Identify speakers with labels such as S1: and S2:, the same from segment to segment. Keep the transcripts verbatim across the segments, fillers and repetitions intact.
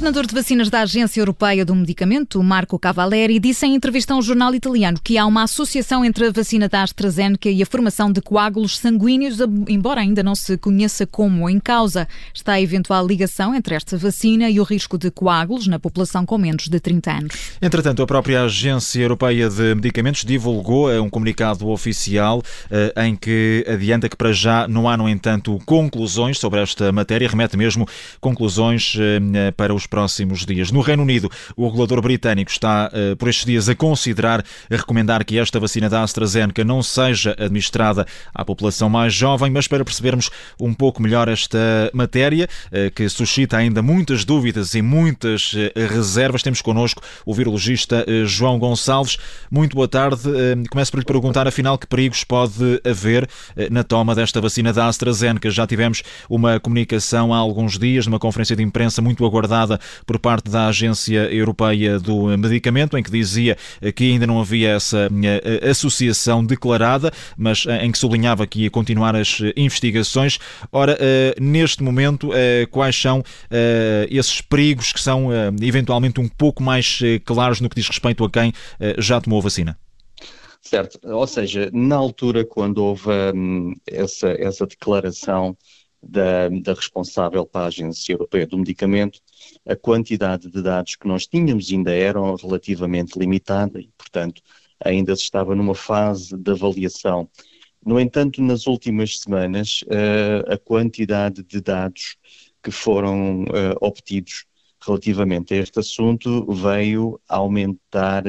S1: coordenador de vacinas da Agência Europeia do Medicamento, Marco Cavaleri, disse em entrevista a um jornal italiano que há uma associação entre a vacina da AstraZeneca e a formação de coágulos sanguíneos, embora ainda não se conheça como. Em causa está a eventual ligação entre esta vacina e o risco de coágulos na população com menos de trinta anos.
S2: Entretanto, a própria Agência Europeia de Medicamentos divulgou um comunicado oficial em que adianta que para já não há, no entanto, conclusões sobre esta matéria, remete mesmo conclusões para os próximos dias. No Reino Unido, o regulador britânico está, por estes dias, a considerar, a recomendar que esta vacina da AstraZeneca não seja administrada à população mais jovem, mas para percebermos um pouco melhor esta matéria, que suscita ainda muitas dúvidas e muitas reservas, temos connosco o virologista João Gonçalves. Muito boa tarde. Começo por lhe perguntar, afinal, que perigos pode haver na toma desta vacina da AstraZeneca. Já tivemos uma comunicação há alguns dias, numa conferência de imprensa muito aguardada por parte da Agência Europeia do Medicamento, em que dizia que ainda não havia essa associação declarada, mas em que sublinhava que ia continuar as investigações. Ora, neste momento, quais são esses perigos que são eventualmente um pouco mais claros no que diz respeito a quem já tomou a vacina?
S3: Certo, ou seja, na altura quando houve hum, essa, essa declaração da, da responsável para a Agência Europeia do Medicamento, a quantidade de dados que nós tínhamos ainda eram relativamente limitada e, portanto, ainda se estava numa fase de avaliação. No entanto, nas últimas semanas, uh, a quantidade de dados que foram uh, obtidos relativamente a este assunto veio aumentar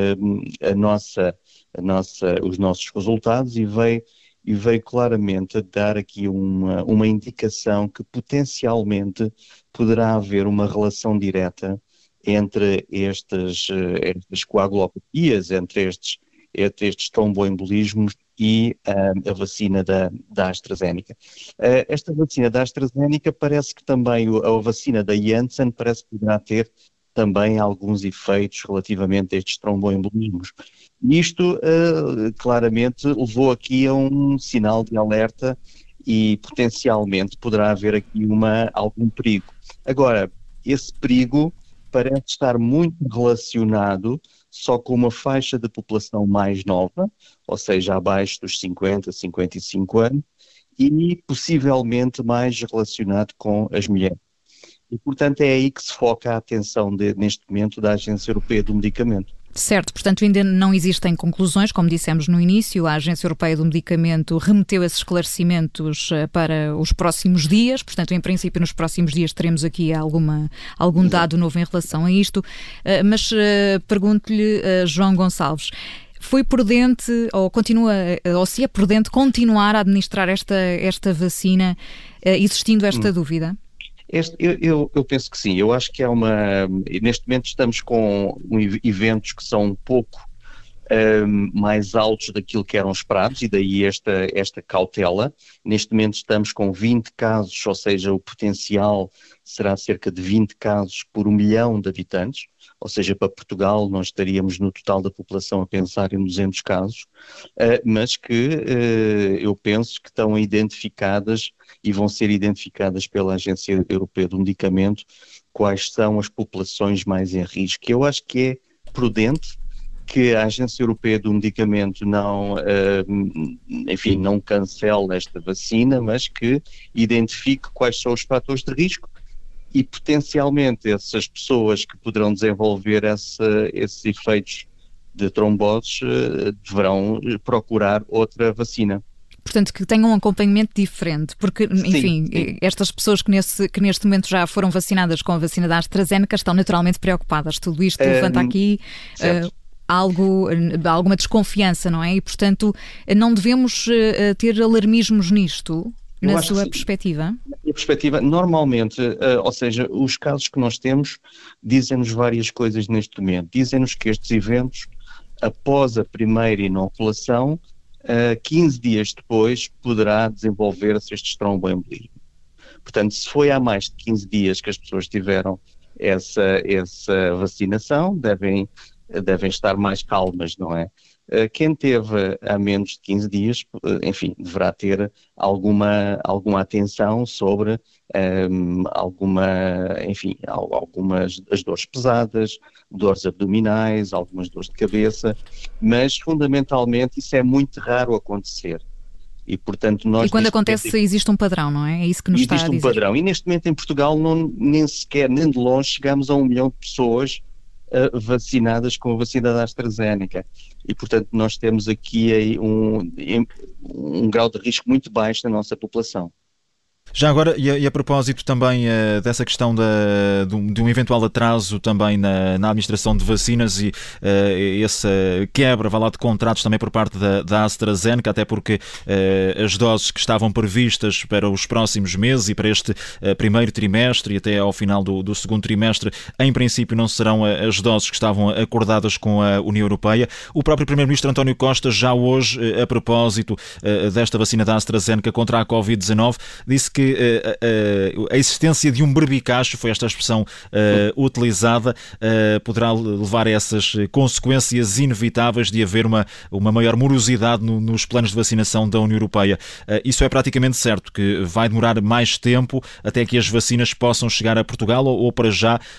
S3: uh, a nossa, a nossa, os nossos resultados e veio, e veio claramente a dar aqui uma, uma indicação que potencialmente poderá haver uma relação direta entre estas, estas coagulopatias, entre estes, entre estes tromboembolismos e uh, a vacina da, da AstraZeneca. Uh, esta vacina da AstraZeneca parece que também, a vacina da Janssen parece que poderá ter também alguns efeitos relativamente a estes tromboembolismos. Isto uh, claramente levou aqui a um sinal de alerta e potencialmente poderá haver aqui uma, algum perigo. Agora, esse perigo parece estar muito relacionado só com uma faixa de população mais nova, ou seja, abaixo dos cinquenta, cinquenta e cinco anos, e possivelmente mais relacionado com as mulheres. E, portanto, é aí que se foca a atenção de, neste momento da Agência Europeia do Medicamento.
S1: Certo, portanto ainda não existem conclusões, como dissemos no início, a Agência Europeia do Medicamento remeteu esses esclarecimentos para os próximos dias, portanto em princípio nos próximos dias teremos aqui alguma, algum dado novo em relação a isto, mas pergunto-lhe, João Gonçalves, foi prudente ou continua, ou se é prudente continuar a administrar esta, esta vacina, existindo esta hum. dúvida?
S3: Este, eu, eu, eu penso que sim, eu acho que é uma, neste momento estamos com um, eventos que são um pouco um, mais altos daquilo que eram esperados e daí esta, esta cautela. Neste momento estamos com vinte casos, ou seja, o potencial será cerca de vinte casos por um milhão de habitantes, ou seja, para Portugal nós estaríamos no total da população a pensar em duzentos casos, uh, mas que uh, eu penso que estão identificadas e vão ser identificadas pela Agência Europeia do Medicamento quais são as populações mais em risco. Eu acho que é prudente que a Agência Europeia do Medicamento não, uh, enfim, não cancele esta vacina, mas que identifique quais são os fatores de risco e potencialmente essas pessoas que poderão desenvolver essa, esses efeitos de tromboses uh, deverão procurar outra vacina.
S1: Portanto, que tenham um acompanhamento diferente, porque, enfim, sim, sim. estas pessoas que, nesse, que neste momento já foram vacinadas com a vacina da AstraZeneca estão naturalmente preocupadas. Tudo isto um, levanta aqui uh, algo, alguma desconfiança, não é? E, portanto, não devemos uh, ter alarmismos nisto, na sua perspectiva?
S3: Na minha perspectiva, normalmente, uh, ou seja, os casos que nós temos dizem-nos várias coisas neste momento. Dizem-nos que estes eventos, após a primeira inoculação, Uh, quinze dias depois poderá desenvolver-se estes tromboembolismos. Portanto, se foi há mais de quinze dias que as pessoas tiveram essa, essa vacinação, devem, devem estar mais calmas, não é? Quem teve há menos de quinze dias, enfim, deverá ter alguma, alguma atenção sobre um, alguma, enfim, algumas as dores pesadas, dores abdominais, algumas dores de cabeça, mas fundamentalmente isso é muito raro acontecer. E, portanto, nós,
S1: e quando acontece momento, existe um padrão, não é? É isso que nos está a dizer.
S3: Existe um padrão. E neste momento em Portugal não, nem sequer, nem de longe, chegamos a um milhão de pessoas uh, vacinadas com a vacina da AstraZeneca. E, portanto, nós temos aqui aí um, um grau de risco muito baixo na nossa população.
S2: Já agora, e a, e a propósito também uh, dessa questão da, de, um, de um eventual atraso também na, na administração de vacinas e uh, essa quebra, vá lá, de contratos também por parte da, da AstraZeneca, até porque uh, as doses que estavam previstas para os próximos meses e para este uh, primeiro trimestre e até ao final do, do segundo trimestre, em princípio não serão as doses que estavam acordadas com a União Europeia. O próprio Primeiro-Ministro António Costa, já hoje, uh, a propósito uh, desta vacina da AstraZeneca contra a covid dezanove, disse que que uh, uh, a existência de um berbicacho, foi esta a expressão uh, utilizada, uh, poderá levar a essas consequências inevitáveis de haver uma, uma maior morosidade no, nos planos de vacinação da União Europeia. Uh, isso é praticamente certo, que vai demorar mais tempo até que as vacinas possam chegar a Portugal, ou, ou para já uh,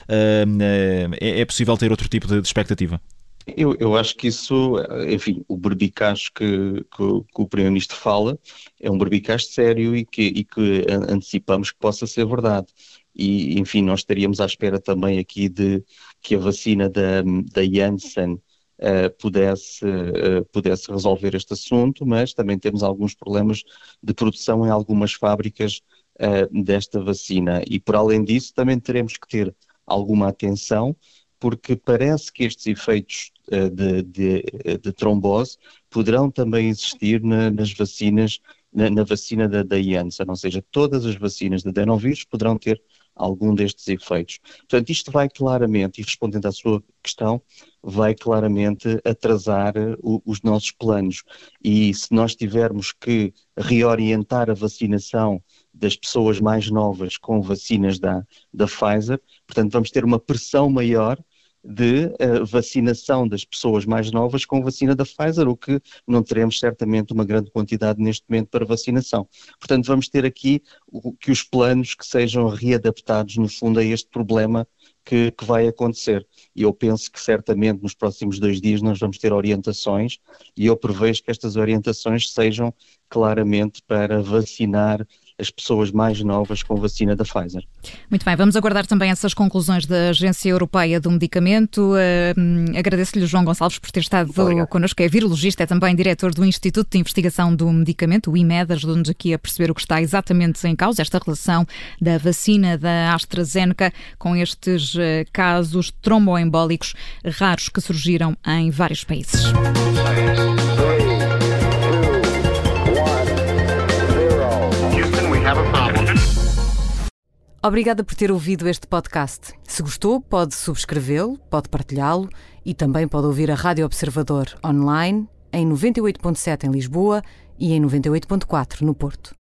S2: uh, é, é possível ter outro tipo de, de expectativa?
S3: Eu, eu acho que isso, enfim, o berbicacho que, que, que o Primeiro-Ministro fala é um berbicacho sério e que, e que antecipamos que possa ser verdade. E, enfim, nós estaríamos à espera também aqui de que a vacina da, da Janssen uh, pudesse, uh, pudesse resolver este assunto, mas também temos alguns problemas de produção em algumas fábricas uh, desta vacina. E, por além disso, também teremos que ter alguma atenção, porque parece que estes efeitos uh, de, de, de trombose poderão também existir na, nas vacinas, na, na vacina da, da Janssen, ou seja, todas as vacinas de adenovírus poderão ter algum destes efeitos. Portanto, isto vai claramente, e respondendo à sua questão, vai claramente atrasar o, os nossos planos. E se nós tivermos que reorientar a vacinação das pessoas mais novas com vacinas da, da Pfizer, portanto, vamos ter uma pressão maior de uh, vacinação das pessoas mais novas com vacina da Pfizer, o que não teremos certamente uma grande quantidade neste momento para vacinação. Portanto, vamos ter aqui o, que os planos que sejam readaptados, no fundo, a este problema que, que vai acontecer. E eu penso que certamente nos próximos dois dias nós vamos ter orientações, e eu prevejo que estas orientações sejam claramente para vacinar as pessoas mais novas com vacina da Pfizer.
S1: Muito bem, vamos aguardar também essas conclusões da Agência Europeia do Medicamento. Uh, agradeço-lhe, João Gonçalves, por ter estado connosco. É virologista, é também diretor do Instituto de Investigação do Medicamento, o I M E D, ajudou-nos aqui a perceber o que está exatamente em causa, esta relação da vacina da AstraZeneca com estes uh, casos tromboembólicos raros que surgiram em vários países. Obrigada por ter ouvido este podcast. Se gostou, pode subscrevê-lo, pode partilhá-lo e também pode ouvir a Rádio Observador online em noventa e oito ponto sete em Lisboa e em noventa e oito ponto quatro no Porto.